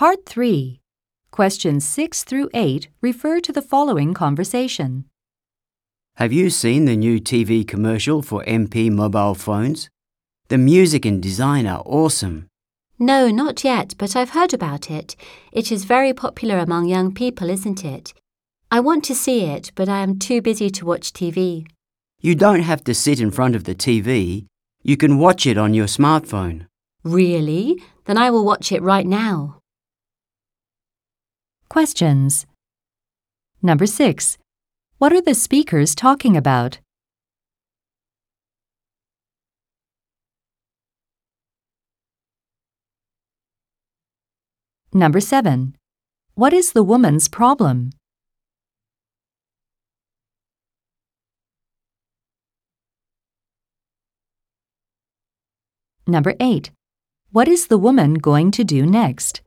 Part 3. Questions 6 through 8 refer to the following conversation. Have you seen the new TV commercial for MP mobile phones? The music and design are awesome. No, not yet, but I've heard about it. It is very popular among young people, isn't it? I want to see it, but I am too busy to watch TV. You don't have to sit in front of the TV. You can watch it on your smartphone. Really? Then I will watch it right now. Questions. Number 6. What are the speakers talking about? Number 7. What is the woman's problem? Number 8. What is the woman going to do next?